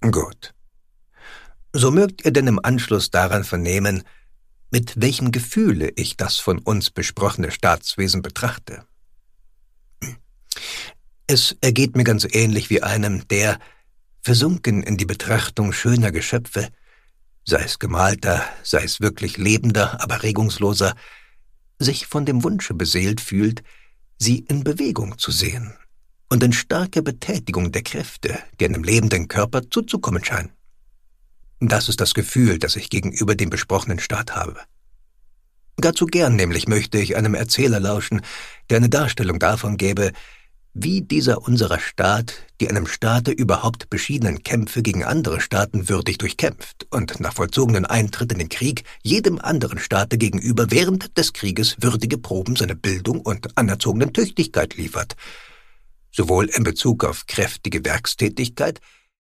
Gut. So mögt ihr denn im Anschluss daran vernehmen, mit welchem Gefühle ich das von uns besprochene Staatswesen betrachte. Es ergeht mir ganz ähnlich wie einem, der, versunken in die Betrachtung schöner Geschöpfe, sei es gemalter, sei es wirklich lebender, aber regungsloser, sich von dem Wunsche beseelt fühlt, sie in Bewegung zu sehen und in starker Betätigung der Kräfte, die einem lebenden Körper zuzukommen scheinen. Das ist das Gefühl, das ich gegenüber dem besprochenen Staat habe. Gar zu gern nämlich möchte ich einem Erzähler lauschen, der eine Darstellung davon gäbe, wie dieser unserer Staat die einem Staate überhaupt beschiedenen Kämpfe gegen andere Staaten würdig durchkämpft und nach vollzogenen Eintritt in den Krieg jedem anderen Staate gegenüber während des Krieges würdige Proben seiner Bildung und anerzogenen Tüchtigkeit liefert, sowohl in Bezug auf kräftige Werkstätigkeit